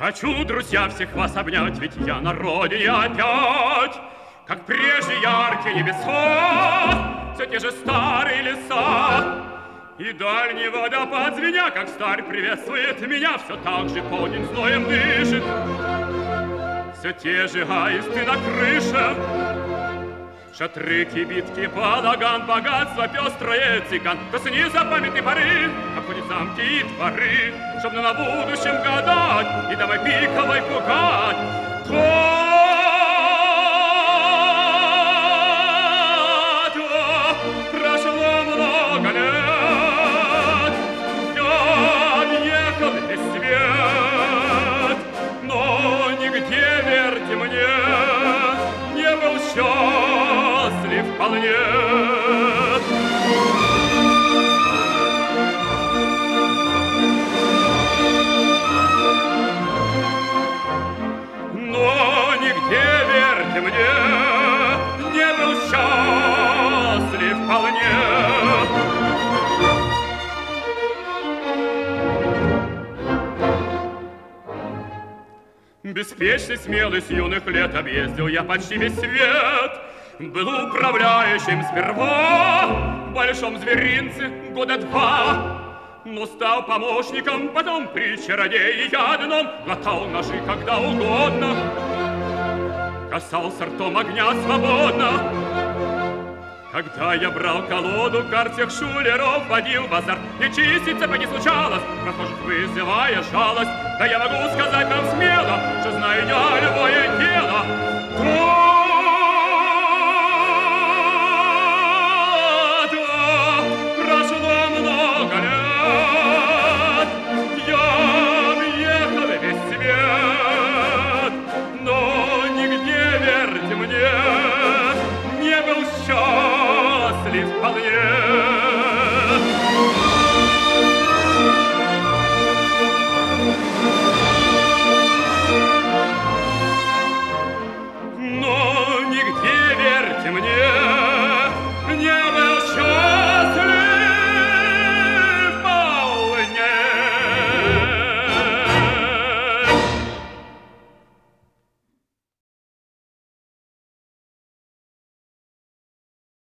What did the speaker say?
Хочу, друзья, всех вас обнять, ведь я на родине опять. Как прежде яркие небеса, все те же старые леса. И дальний водопад звеня, как старь приветствует меня, все так же полдень зноем дышит. Все те же аисты на крыше, шатры, кибитки, балаган, богатство, пестрое цыган. То снизу памятной поры обходит замки и дворы, чтоб на будущем гадать и домой пиковой пугать. Прошло много лет, я объехал весь свет, но нигде, верьте мне, не был счастлив вполне. Но нигде, верьте мне, не был счастлив вполне. Беспечный, смелый, с юных лет объездил я почти весь свет. Был управляющим сперва в большом зверинце года 2. Но стал помощником, потом при чародее я одном глотал ножи когда угодно, касался ртом огня свободно. Когда я брал колоду, карт всех шулеров водил в базар, и чистить цепи не случалось, прохожих вызывая жалость. Да я могу сказать вам смело, что знаю я любое дело.